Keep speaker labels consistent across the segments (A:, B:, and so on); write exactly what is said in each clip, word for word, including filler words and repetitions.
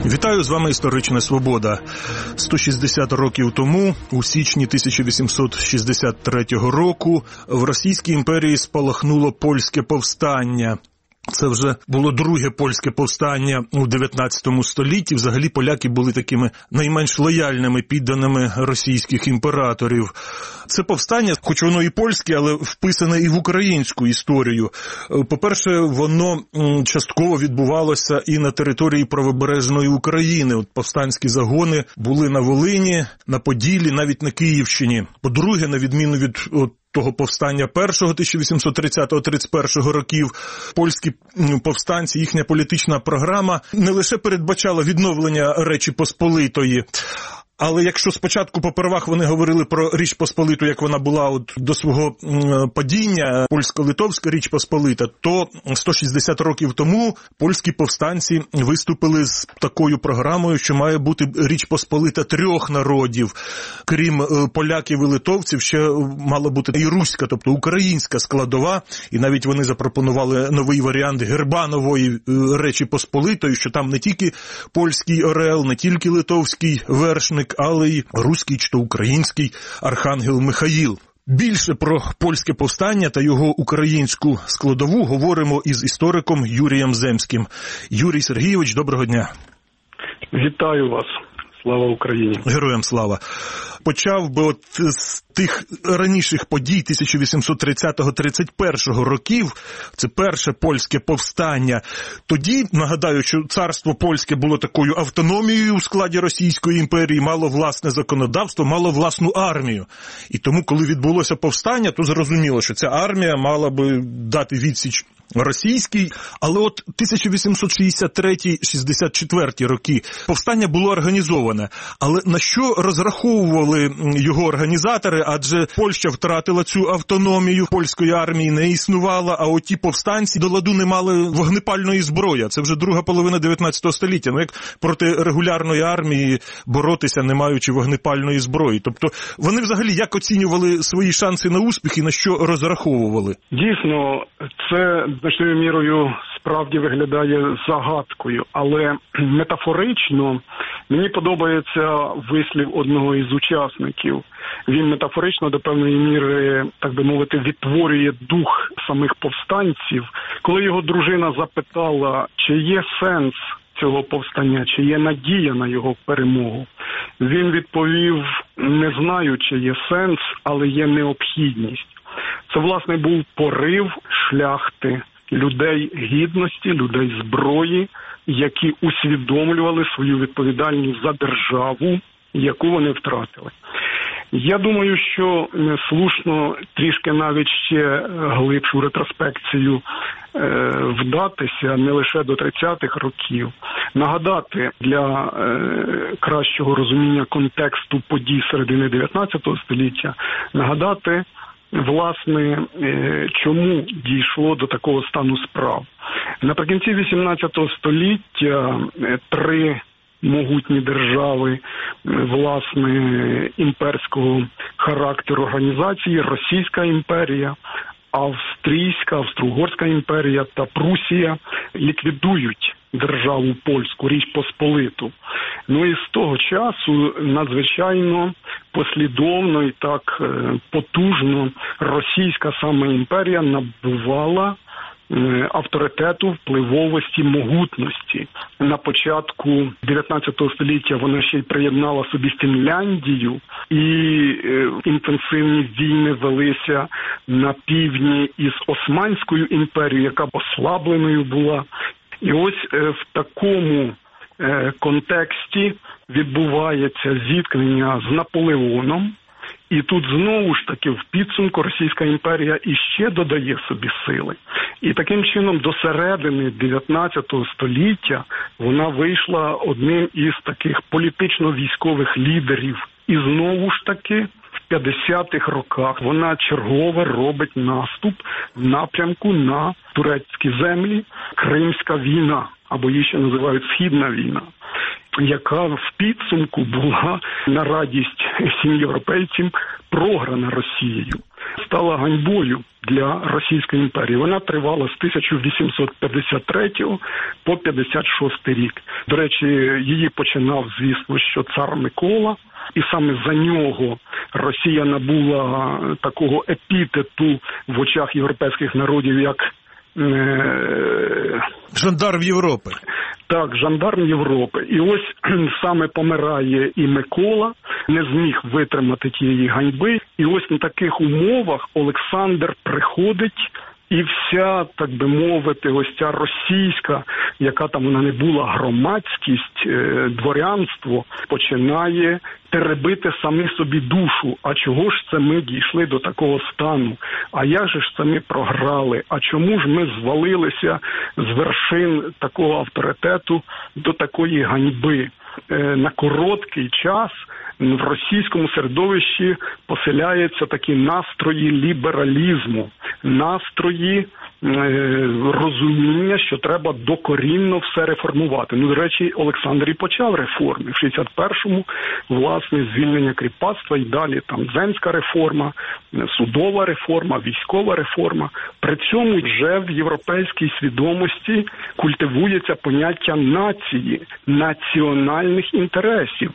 A: Вітаю, з вами «Історична Свобода». сто шістдесят років тому, у січні тисяча вісімсот шістдесят третього року, в Російській імперії спалахнуло польське повстання. Це вже було друге польське повстання у дев'ятнадцятому столітті. Взагалі поляки були такими найменш лояльними підданими російських імператорів. Це повстання, хоч воно і польське, але вписане і в українську історію. По-перше, воно частково відбувалося і на території правобережної України. От повстанські загони були на Волині, на Поділлі, навіть на Київщині. По-друге, на відміну від от, того повстання першого тисяча вісімсот тридцятого - тридцять першого років, польські повстанці, їхня політична програма не лише передбачала відновлення Речі Посполитої, але якщо спочатку попервах вони говорили про Річ Посполиту, як вона була от до свого падіння, польсько-литовська Річ Посполита, то сто шістдесят років тому польські повстанці виступили з такою програмою, що має бути Річ Посполита трьох народів. Крім поляків і литовців, ще мала бути і руська, тобто українська складова, і навіть вони запропонували новий варіант герба нової Речі Посполитої, що там не тільки польський орел, не тільки литовський вершник, але й руський чи то український архангел Михаїл. Більше про польське повстання та його українську складову говоримо із істориком Юрієм Земським. Юрій Сергійович, доброго дня.
B: Вітаю вас. Слава Україні.
A: Героям слава. Почав би от з тих раніших подій тисяча вісімсот тридцятого - тридцять першого років, це перше польське повстання. Тоді, нагадаю, що царство польське було такою автономією у складі Російської імперії, мало власне законодавство, мало власну армію. І тому, коли відбулося повстання, то зрозуміло, що ця армія мала би дати відсіч російський, але от тисяча вісімсот шістдесят третій - шістдесят четвертий роки повстання було організоване. Але на що розраховували його організатори? Адже Польща втратила цю автономію, польської армії не існувало, а оті повстанці до ладу не мали вогнепальної зброї. Це вже друга половина дев'ятнадцятого століття. Ну як проти регулярної армії боротися, не маючи вогнепальної зброї? Тобто вони взагалі як оцінювали свої шанси на успіх і на що розраховували?
B: Дійсно, це значною мірою справді виглядає загадкою, але метафорично мені подобається вислів одного із учасників. Він метафорично до певної міри, так би мовити, відтворює дух самих повстанців. Коли його дружина запитала, чи є сенс цього повстання, чи є надія на його перемогу, він відповів: не знаю, чи є сенс, але є необхідність. Це, власне, був порив шляхти, людей гідності, людей зброї, які усвідомлювали свою відповідальність за державу, яку вони втратили. Я думаю, що слушно трішки навіть ще глибшу ретроспекцію е, вдатися не лише до тридцятих років, нагадати для е, кращого розуміння контексту подій середини дев'ятнадцятого століття, нагадати, власне, чому дійшло до такого стану справ. Наприкінці вісімнадцятого століття три могутні держави, власне, імперського характеру організації: Російська імперія, Австрійська, Австро-Угорська імперія та Прусія ліквідують державу польську, Річ Посполиту. Ну і з того часу надзвичайно послідовно і так потужно російська саме імперія набувала авторитету, впливовості, могутності. На початку дев'ятнадцятого століття вона ще й приєднала собі Фінляндію, і інтенсивні війни велися на півдні із Османською імперією, яка ослабленою була. І ось в такому контексті відбувається зіткнення з Наполеоном, і тут знову ж таки в підсумку Російська імперія іще додає собі сили. І таким чином до середини дев'ятнадцятого століття вона вийшла одним із таких політично-військових лідерів. І знову ж таки в п'ятдесятих роках вона чергово робить наступ в напрямку на турецькі землі. Кримська війна, або її ще називають Східна війна, яка в підсумку була на радість всім європейцям програна Росією. стала ганьбою для Російської імперії. Вона тривала з тисяча вісімсот п'ятдесят третього по п'ятдесят шостий рік. До речі, її починав, звісно, що цар Микола, і саме за нього Росія набула такого епітету в очах європейських народів, як е...
A: жандарм Європи.
B: Так, жандарм Європи. І ось саме помирає і Микола, не зміг витримати тієї ганьби. І ось на таких умовах Олександр приходить, і вся, так би мовити, ось ця російська, яка там вона не була, громадськість, дворянство, починає теребити самі собі душу. А чого ж це ми дійшли до такого стану? А як же ж це ми програли? А чому ж ми звалилися з вершин такого авторитету до такої ганьби? На короткий час в російському середовищі поселяються такі настрої лібералізму, настрої е, розуміння, що треба докорінно все реформувати. Ну, до речі, Олександр і почав реформи. В шістдесят першому, власне, звільнення кріпацтва і далі там земська реформа, судова реформа, військова реформа. При цьому вже в європейській свідомості культивується поняття нації, національних інтересів.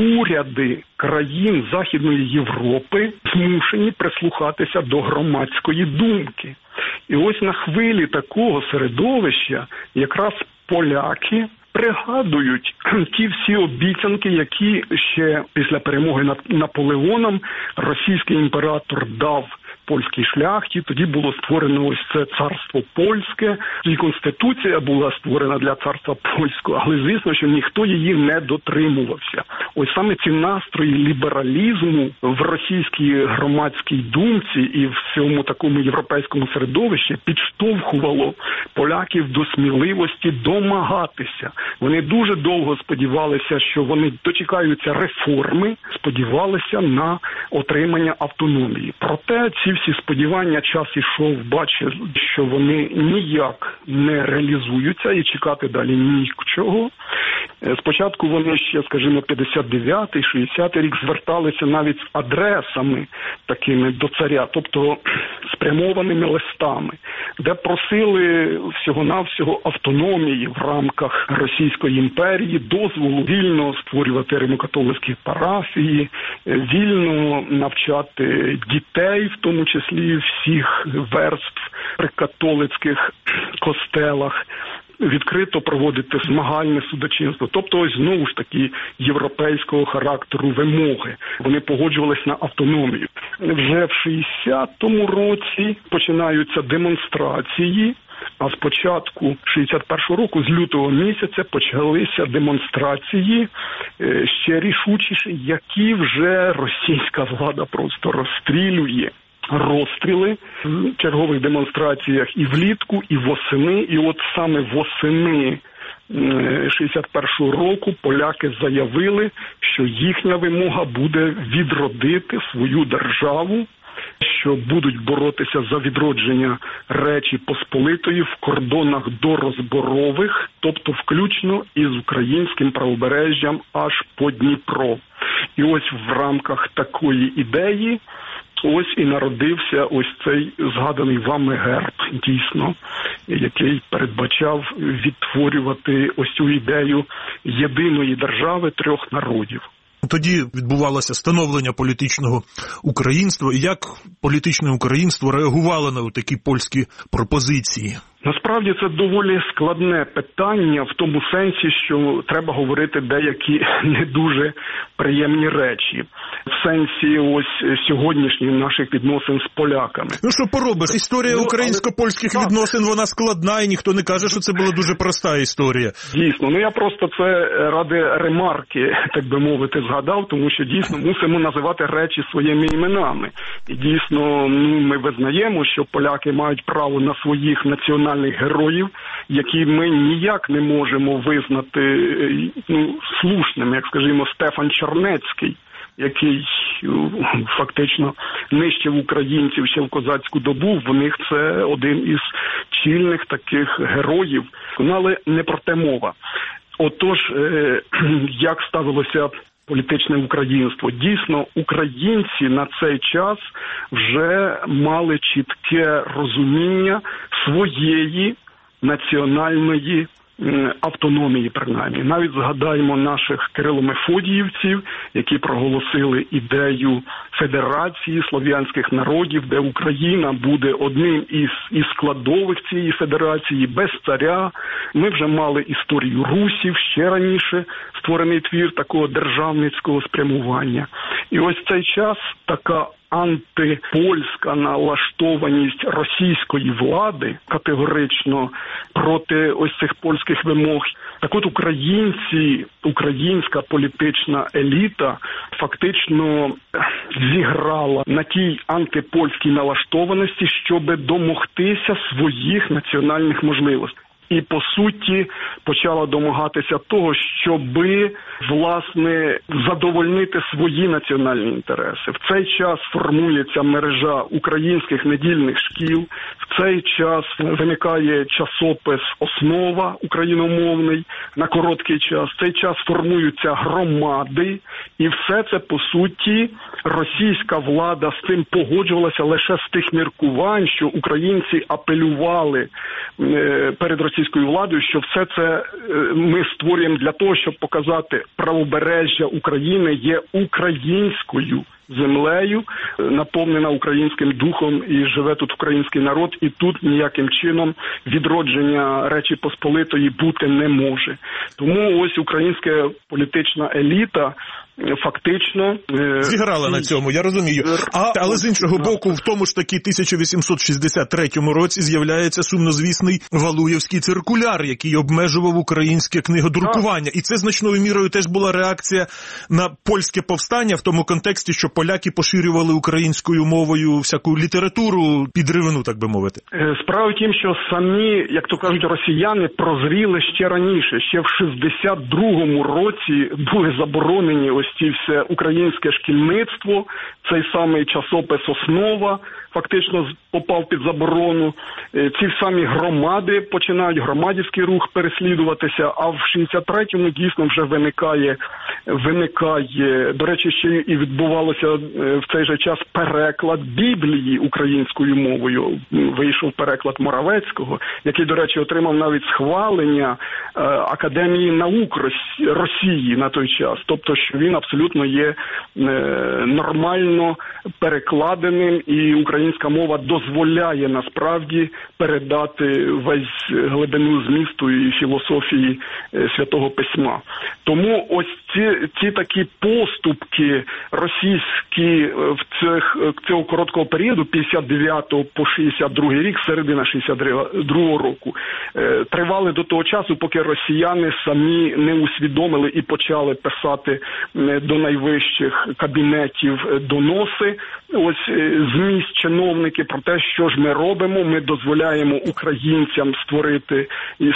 B: Уряди країн Західної Європи змушені прислухатися до громадської думки. І ось на хвилі такого середовища якраз поляки пригадують ті всі обіцянки, які ще після перемоги над Наполеоном російський імператор дав польській шляхті. Тоді було створено ось це царство польське, і конституція була створена для царства польського, але звісно, що ніхто її не дотримувався. Ось саме ці настрої лібералізму в російській громадській думці і в цьому такому європейському середовищі підштовхувало поляків до сміливості домагатися. Вони дуже довго сподівалися, що вони дочекаються реформи, сподівалися на отримання автономії. Проте ці всі сподівання, час ішов, бачив, що вони ніяк не реалізуються і чекати далі нічого. Спочатку вони ще, скажімо, п'ятдесят дев'ятий, шістдесятий рік зверталися навіть з адресами такими до царя, тобто спрямованими листами, де просили всього-навсього автономії в рамках Російської імперії, дозволу вільно створювати римокатолицькі парафії, вільно навчати дітей, в тому числі всіх верств при католицьких костелах, відкрито проводити змагальне судочинство. Тобто, ось знову ж таки європейського характеру вимоги. Вони погоджувались на автономію. Вже в шістдесятому році починаються демонстрації, а з початку шістдесят першого року, з лютого місяця, почалися демонстрації ще рішучіші, які вже російська влада просто розстрілює. Розстріли в чергових демонстраціях і влітку, і восени. І от саме восени шістдесят першого року поляки заявили, що їхня вимога буде відродити свою державу, що будуть боротися за відродження Речі Посполитої в кордонах дорозборових, тобто включно із українським правобережжям аж по Дніпро. І ось в рамках такої ідеї ось і народився ось цей згаданий вами герб, дійсно, який передбачав відтворювати ось цю ідею єдиної держави трьох народів.
A: Тоді відбувалося становлення політичного українства. І як політичне українство реагувало на такі польські пропозиції?
B: Насправді це доволі складне питання в тому сенсі, що треба говорити деякі не дуже приємні речі. В сенсі ось сьогоднішніх наших відносин з поляками.
A: Ну що поробиш? Історія ну, українсько-польських але... відносин, вона складна, і ніхто не каже, що це була дуже проста історія.
B: Дійсно. Ну я просто це ради ремарки, так би мовити, згадав, тому що дійсно мусимо називати речі своїми іменами. І дійсно, ну, ми визнаємо, що поляки мають право на своїх національних героїв, які ми ніяк не можемо визнати ну, слушними, як, скажімо, Стефан Чернецький, який фактично нищив українців ще в козацьку добу. В них це один із чільних таких героїв. Але не про те мова. Отож, як ставилося політичне українство. Дійсно, українці на цей час вже мали чітке розуміння своєї національної автономії, принаймні. Навіть згадаємо наших кирило-мефодіївців, які проголосили ідею федерації слов'янських народів, де Україна буде одним із, із складових цієї федерації, без царя. Ми вже мали історію русів, ще раніше створений твір такого державницького спрямування. І ось в цей час така антипольська налаштованість російської влади категорично проти ось цих польських вимог. Так от українці, українська політична еліта фактично зіграла на тій антипольській налаштованості, щоб домогтися своїх національних можливостей. І, по суті, почала домагатися того, щоби, власне, задовольнити свої національні інтереси. В цей час формується мережа українських недільних шкіл, в цей час виникає часопис «Основа» україномовний на короткий час, в цей час формуються громади, і все це, по суті, російська влада з цим погоджувалася лише з тих міркувань, що українці апелювали перед російською владою, що все це ми створюємо для того, щоб показати, правобережжя України є українською землею, наповнена українським духом, і живе тут український народ, і тут ніяким чином відродження Речі Посполитої бути не може. Тому ось українська політична еліта фактично
A: зіграла на цьому, я розумію. А, але з іншого боку, в тому ж таки тисяча вісімсот шістдесят третьому році з'являється сумнозвісний Валуєвський циркуляр, який обмежував українське книгодрукування. І це значною мірою теж була реакція на польське повстання в тому контексті, що поляки поширювали українською мовою всяку літературу підривну, так би мовити.
B: Справа в тім, що самі, як то кажуть, росіяни прозріли ще раніше. Ще в шістдесят другому році були заборонені ось ці все українське шкільництво, цей самий часопис «Основа» фактично попав під заборону. Ці самі громади починають громадський рух переслідуватися, а в шістдесят третьому дійсно вже виникає, виникає, до речі, ще і відбувалося в цей же час переклад Біблії українською мовою. Вийшов переклад Моравецького, який, до речі, отримав навіть схвалення Академії наук Росії на той час. Тобто, що він абсолютно є нормально перекладеним, і українська мова дозволяє насправді передати весь глибину змісту і філософії Святого Письма. Тому ось ці, ці такі поступки російські в цих, цього короткого періоду, п'ятдесят дев'ятого по шістдесят другий рік, середина шістдесят другого року, тривали до того часу, поки росіяни самі не усвідомили і почали писати до найвищих кабінетів доноси, ось з місць чиновники про те, що ж ми робимо, ми дозволяємо українцям створити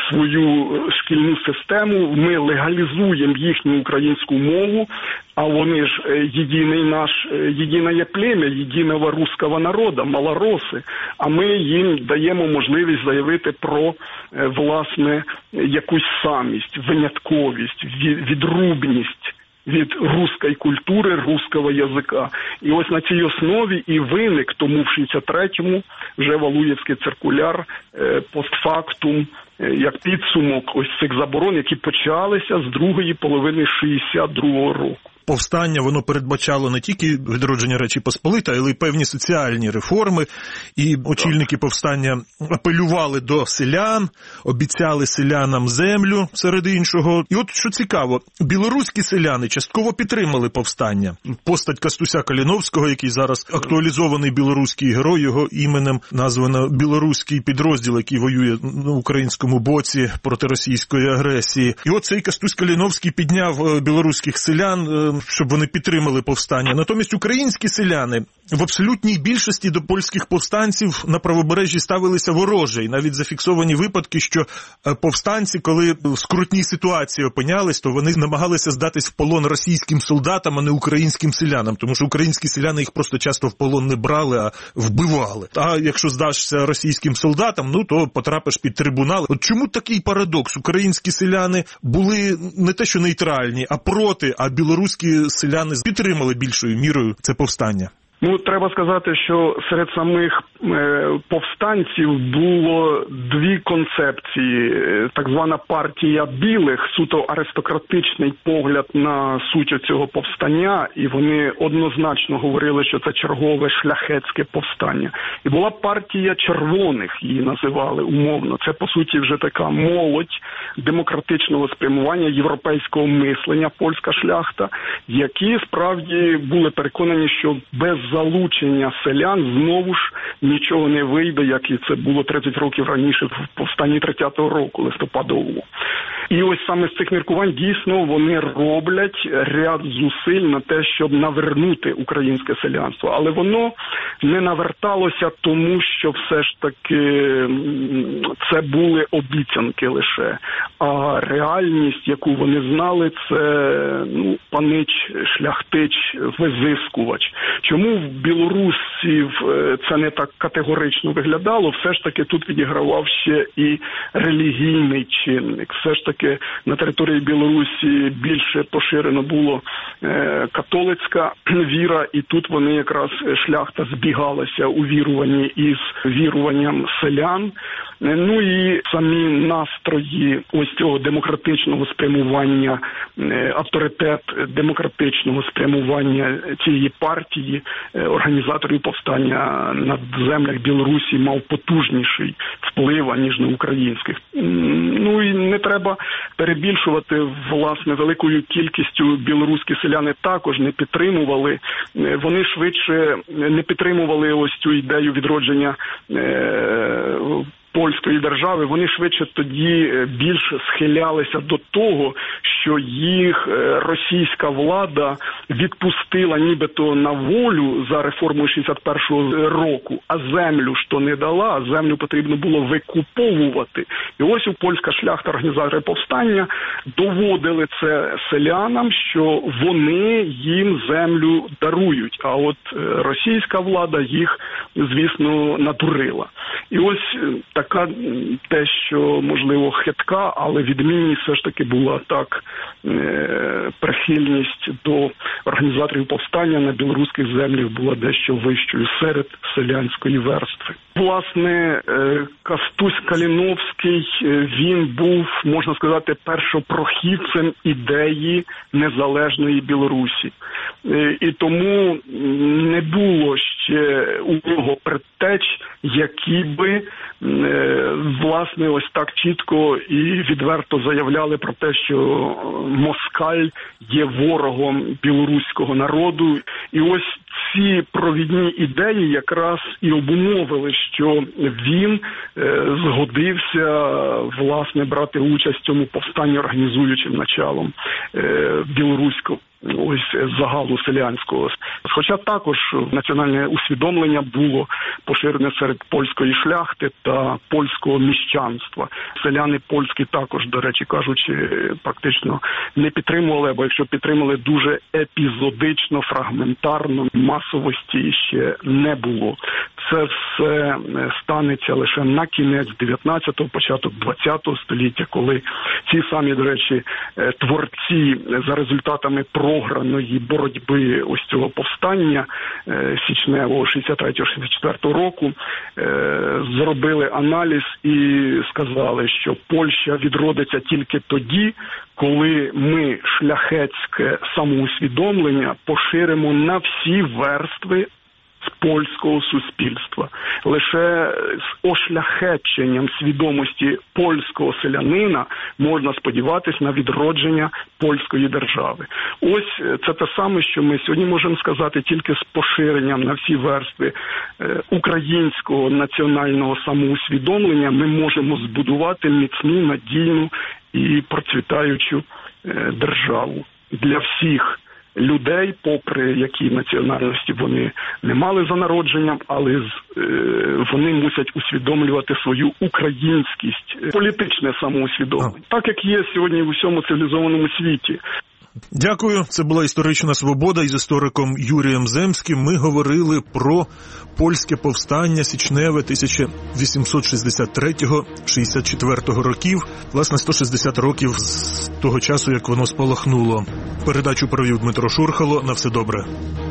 B: свою шкільну систему, ми легалізуємо їхню українську мову, а вони ж єдиний наш, єдине плем'я, єдиного руського народу, малороси, а ми їм даємо можливість заявити про, власне, якусь самість, винятковість, відрубність від руської культури, руського язика. І ось на цій основі і виник тому в шістдесят третьому вже Валуєвський циркуляр постфактум, як підсумок ось цих заборон, які почалися з другої половини шістдесят другого року.
A: Повстання, воно передбачало не тільки відродження Речі Посполитої, але й певні соціальні реформи. І очільники повстання апелювали до селян, обіцяли селянам землю, серед іншого. І от що цікаво, білоруські селяни частково підтримали повстання. Постать Кастуся Каліновського, який зараз актуалізований білоруський герой, його іменем названо білоруський підрозділ, який воює на українському боці проти російської агресії. І от цей Кастусь Каліновський підняв білоруських селян, щоб вони підтримали повстання. Натомість українські селяни в абсолютній більшості до польських повстанців на правобережжі ставилися вороже. І навіть зафіксовані випадки, що повстанці, коли в скрутній ситуації опинялись, то вони намагалися здатись в полон російським солдатам, а не українським селянам. Тому що українські селяни їх просто часто в полон не брали, а вбивали. А якщо здашся російським солдатам, ну то потрапиш під трибунал. От чому такий парадокс? Українські селяни були не те що нейтральні, а проти, а білоруські білоруські селяни підтримали більшою мірою це повстання?
B: Ну, треба сказати, що серед самих е, повстанців було дві концепції. Так звана партія білих, суто аристократичний погляд на суть цього повстання, і вони однозначно говорили, що це чергове шляхетське повстання. І була партія червоних, її називали умовно. Це, по суті, вже така молодь демократичного спрямування, європейського мислення, польська шляхта, які справді були переконані, що без залучення селян знову ж нічого не вийде, як і це було тридцять років раніше в повстанні тридцятого року, листопадовому. І ось саме з цих міркувань дійсно вони роблять ряд зусиль на те, щоб навернути українське селянство. Але воно не наверталося тому, що все ж таки це були обіцянки лише. А реальність, яку вони знали, це ну, панич, шляхтич, визискувач. Чому в білорусів це не так категорично виглядало? Все ж таки тут відігравав ще і релігійний чинник. Все ж таки на території Білорусі більше поширено було е, католицька віра, і тут вони якраз шляхта збігалася у віруванні із віруванням селян. Ну і самі настрої ось цього демократичного спрямування, авторитет демократичного спрямування цієї партії, організаторів повстання на землях Білорусі мав потужніший вплив, ніж на українських. Ну і не треба перебільшувати, власне, великою кількістю білоруські селяни також не підтримували. Вони швидше не підтримували ось цю ідею відродження е- польської держави, вони швидше тоді більше схилялися до того, що їх російська влада відпустила нібито на волю за реформою шістдесят першого року, а землю ж то не дала, а землю потрібно було викуповувати. І ось у польська шляхта, організатори повстання, доводили це селянам, що вони їм землю дарують, а от російська влада їх, звісно, надурила. І ось така те, що, можливо, хитка, але відмінність все ж таки була так, е, прихильність до організаторів повстання на білоруських землях була дещо вищою серед селянської верстви. Власне, е, Кастусь Каліновський, він був, можна сказати, першопрохідцем ідеї незалежної Білорусі. Е, і тому не було ще у нього предтеч, які би власне, ось так чітко і відверто заявляли про те, що москаль є ворогом білоруського народу. І ось ці провідні ідеї якраз і обумовили, що він е, згодився, власне, брати участь в цьому повстанні організуючим началом е, білоруського. Ось загалу селянського. Хоча також національне усвідомлення було поширене серед польської шляхти та польського міщанства. Селяни польські також, до речі кажучи, практично не підтримували, або якщо підтримували, дуже епізодично, фрагментарно, масовості ще не було. Це все станеться лише на кінець дев'ятнадцятого, початок двадцятого століття, коли ці самі, до речі, творці за результатами програної боротьби ось цього повстання січневого шістдесят третього шістдесят четвертого року зробили аналіз і сказали, що Польща відродиться тільки тоді, коли ми шляхетське самоусвідомлення поширимо на всі верстви польського суспільства. Лише з ошляхетченням свідомості польського селянина можна сподіватись на відродження польської держави. Ось це те саме, що ми сьогодні можемо сказати, тільки з поширенням на всі верстви українського національного самоусвідомлення ми можемо збудувати міцну, надійну і процвітаючу державу для всіх людей, попри які національності вони не мали за народженням, але е, вони мусять усвідомлювати свою українськість, політичне самоусвідомлення. Так, як є сьогодні в усьому цивілізованому світі.
A: Дякую. Це була «Історична свобода» із істориком Юрієм Земським. Ми говорили про польське повстання січневе тисяча вісімсот шістдесят третього - шістдесят четвертого років. Власне, сто шістдесят років з того часу, як воно спалахнуло. Передачу провів Дмитро Шурхало. На все добре.